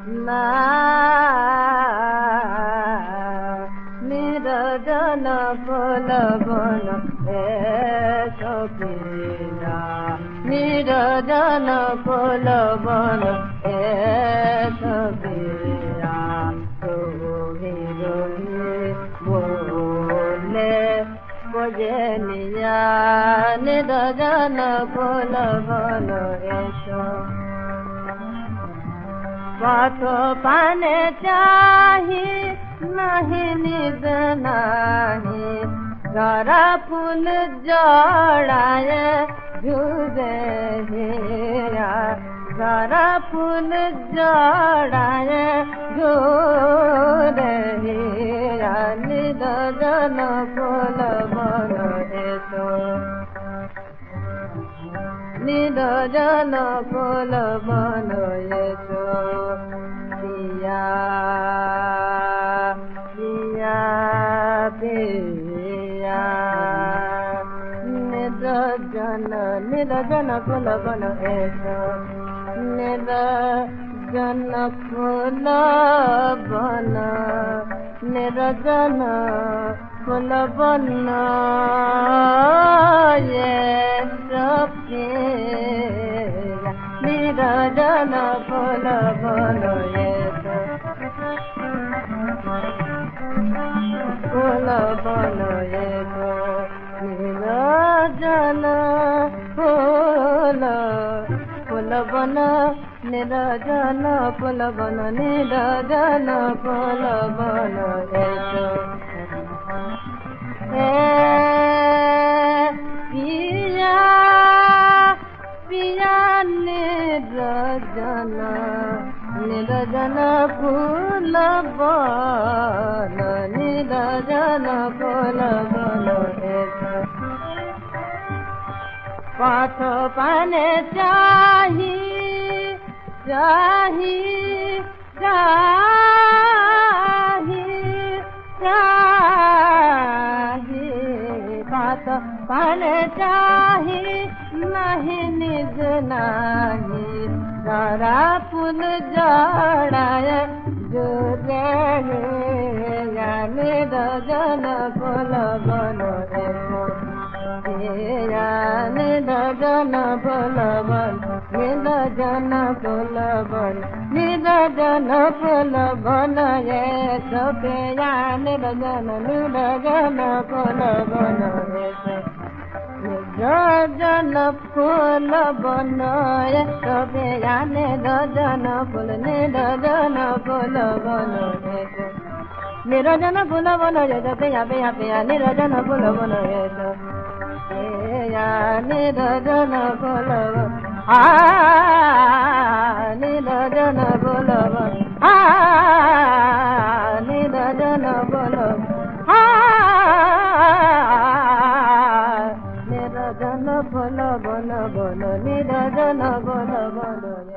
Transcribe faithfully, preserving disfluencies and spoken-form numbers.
ना निरजन फल बन एसपीरा निरजन फल बन एसपीरा रोही रोही बोले बजनिया निरजन फल बन एसो बात पाने चाही नहीं निद नहीं जरा फूल जड़ाए झूले हिया जरा फूल जड़ाए झूले हिया निद जन फूल बन एसो निद जन फूल बन एसो पिया पिया पिया निरजन निरजन फूल बन एसो निरजन फूल बन निरजन फूल बन एसपीरा निरजन फूल बन एसो फूल बन एसो निरजन फूल फूल बन निरजन फूल बन निरजन फूल बन एसो पिया पिया निरजन निरजन फूल बन निरजन फूल बन एसो पाथ पाने चाही चाही चाही चाही पाथ पाने चाही नहीं निज नहीं जरा फूल जड़ाए झूले हिया निरजन फूल बन एसो निरजन फूल बन निरजन फूल बन निरजन फूल बन एसो पिया निरजन निरजन फूल बन एसो निरजन फूल बन एसो पिया निरजन फूल निरजन फूल बन एसो निरजन फूल बन एसो पिया पिया पिया निरजन फूल बन एसो पिया निरजन फूल बन आ निरजन फूल बन आ निरजन फूल आ निरजन फूल बन बन निरजन फूल बन